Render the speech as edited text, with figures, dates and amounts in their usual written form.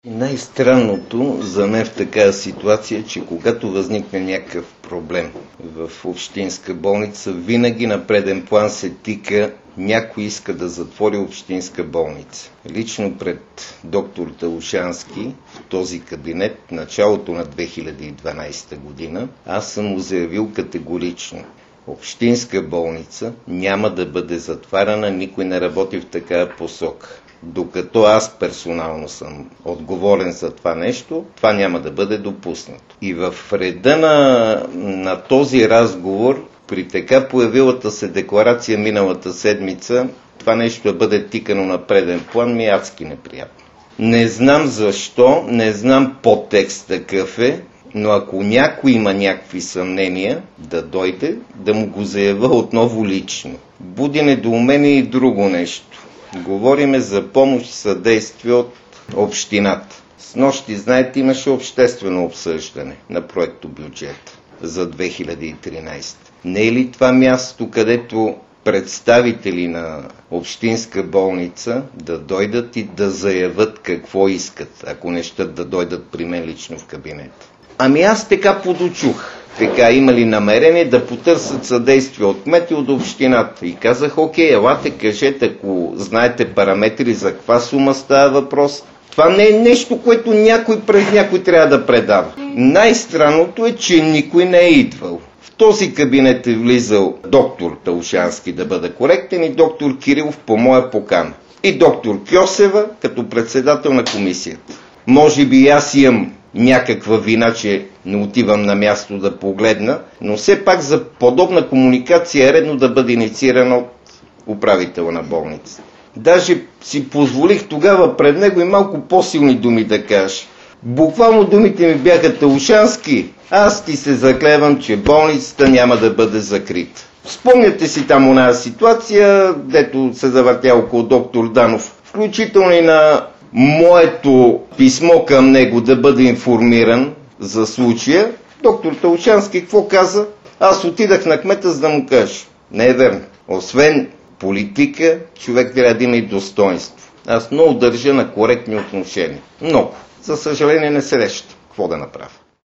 Най-странното за мен в такава ситуация е, че когато възникне някакъв проблем в общинска болница, винаги на преден план се тика някой иска да затвори общинска болница. Лично пред доктор Талушански в този кабинет, началото на 2012 година, аз съм му заявил категорично: общинска болница няма да бъде затваряна, никой не работи в такава посока. Докато аз персонално съм отговорен за това нещо, това няма да бъде допуснато. И в реда на този разговор, при така появилата се декларация миналата седмица, това нещо да бъде тикано на преден план ми е адски неприятно. Не знам защо, не знам подтекст такъв е, но ако някой има някакви съмнения, да дойде, да му го заявя отново лично. Буди недоумение и друго нещо. Говориме за помощ и съдействие от общината. Снощи, знаете, имаше обществено обсъждане на проектобюджета за 2013. Не е ли това място, където представители на общинска болница да дойдат и да заявят какво искат, ако не щат да дойдат при мен лично в кабинета? Ами аз така подочух. Така имали намерение да потърсят съдействие от кмет и от общината. И казах: окей, елате, кажете, ако знаете параметри за каква сума става въпрос. Това не е нещо, което някой през някой трябва да предава. Най-странното е, че никой не е идвал. В този кабинет е влизал доктор Талушански, да бъда коректен, и доктор Кирилов по моя покана. И доктор Кьосева като председател на комисията. Може би аз имам някаква вина, че не отивам на място да погледна, но все пак за подобна комуникация е редно да бъде инициирана от управителя на болницата. Даже си позволих тогава пред него и малко по-силни думи да кажа. Буквално думите ми бяха: Талушански, аз ти се заклевам, че болницата няма да бъде закрита. Спомняте си там оная ситуация, дето се завъртя около доктор Данов, включително и на моето писмо към него да бъде информиран за случая. Доктор Талушански какво каза? Аз отидах на кмета, за да му кажа: не е верно. Освен политика, човек трябва да има и достоинство. Аз много държа на коректни отношения. Много. За съжаление не среща. Какво да направя?